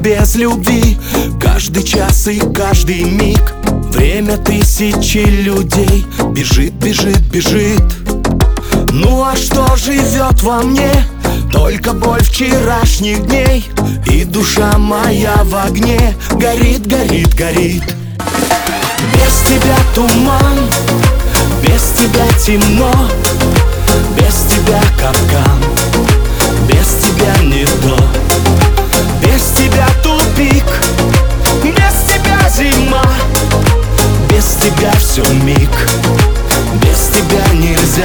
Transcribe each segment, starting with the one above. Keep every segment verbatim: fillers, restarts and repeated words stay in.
без любви. Каждый час и каждый миг время тысячи людей бежит, бежит, бежит. Ну а что живет во мне? Только боль вчерашних дней. И душа моя в огне горит, горит, горит. Без тебя туман, без тебя темно, без тебя капкан, без тебя не то. Без тебя тупик, без тебя зима, без тебя все миг, без тебя нельзя.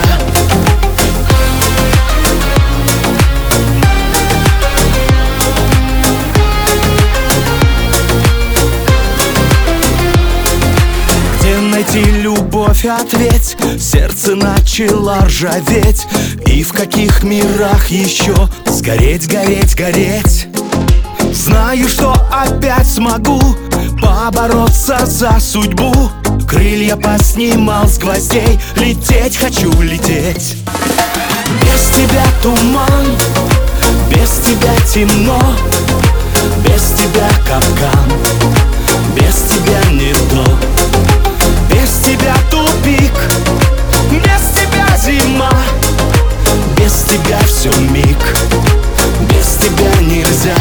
Найти любовь, ответь. Сердце начало ржаветь. И в каких мирах еще сгореть, гореть, гореть. Знаю, что опять смогу побороться за судьбу. Крылья поснимал с гвоздей, лететь хочу, лететь. Без тебя туман, без тебя темно, без тебя капкан, без тебя не то. Без тебя тупик, без тебя зима, без тебя все миг, без тебя нельзя.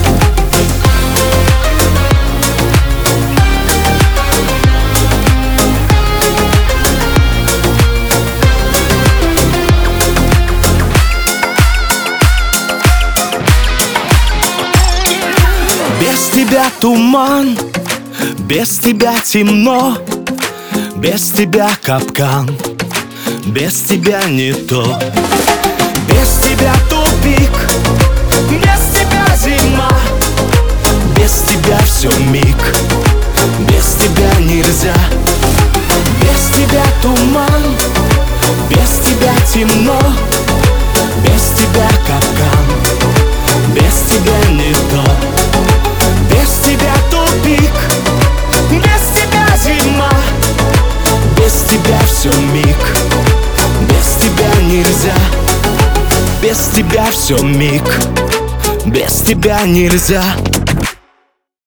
Без тебя туман, без тебя темно, без тебя капкан, без тебя не то. Без тебя тупик, без тебя зима, без тебя все миг, без тебя нельзя. Без тебя туман, без тебя темно, без тебя капкан, без тебя не то. Без тебя тупик, без тебя зима, без тебя все миг, без тебя нельзя. Без тебя все миг, без тебя нельзя.